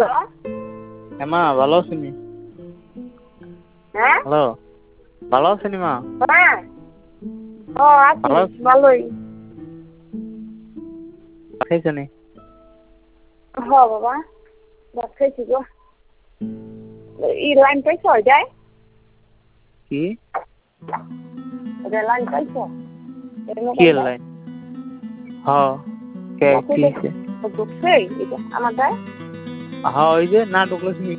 Hello মা ভালো আছেনি? হ্যাঁ হ্যালো, ভালো আছেনি মা? হ্যাঁ ও আছি ভালো আছেন? ভালোই। খাইছেনি? হ বাবা ভাত খাইছি গো। লাইন পাইছ যায় কি লাইন পাইছ কি লাইন? হ্যাঁ, কে কি হইছে? ঢুকছে এটা আমার গায়ে হ্যাঁ, ওই যে না ঢুকলে তুমি